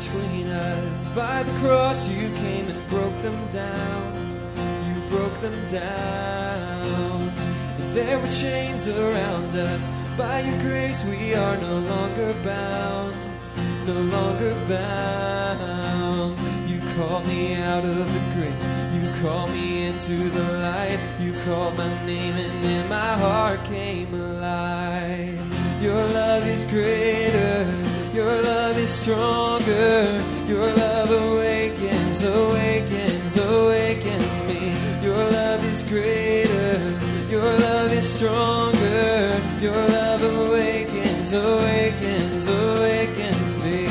between us. By the cross you came and broke them down. You broke them down. And there were chains around us. By your grace we are no longer bound. No longer bound. You called me out of the grave. You called me into the light. You called my name and then my heart came alive. Your love is greater. Your love is stronger. Your love awakens, awakens, awakens me. Your love is greater. Your love is stronger. Your love awakens, awakens, awakens me.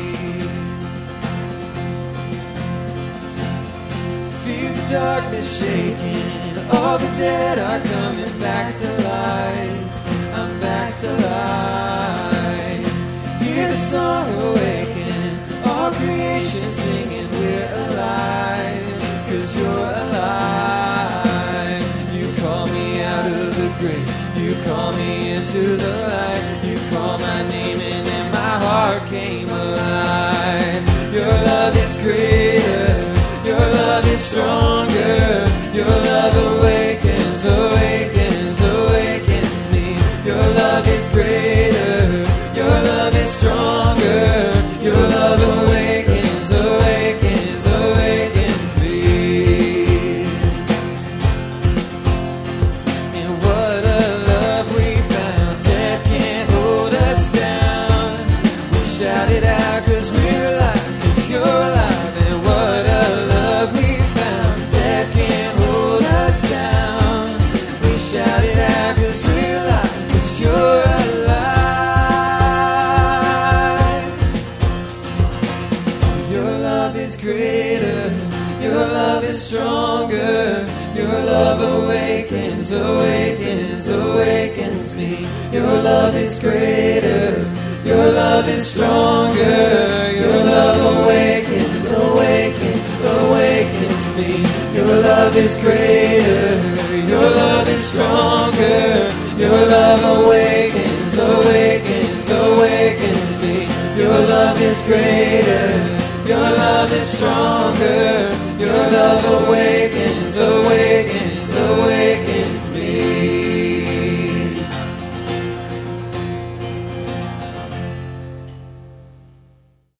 Feel the darkness shaking. All the dead are coming back to life. I'm back to life. Hear the song awaken. All creation singing, we're alive. 'Cause you're alive. You call me out of the grave. You call me into the light. You call my name and then my heart came alive. Your love is greater. Your love is stronger. Your love awakens, awakens, awakens me. Your love is greater. Your love is stronger. Your love awakens, awakens, awakens me. And what a love we found. Death can't hold us down. We shout it out 'cause we're alive, 'cause you're alive. And what a love we found. Death can't hold us down. We shout it out 'cause we're alive, 'cause you're alive. Your love is greater. Your love is stronger. Your love awakens, awakens, awakens me. Your love is greater. Your love is stronger. Your love awakens, awakens, awakens me. Your love is greater. Your love is stronger. Your love awakens, awakens, awakens me. Your love is greater. Your love is stronger. Your love awakens.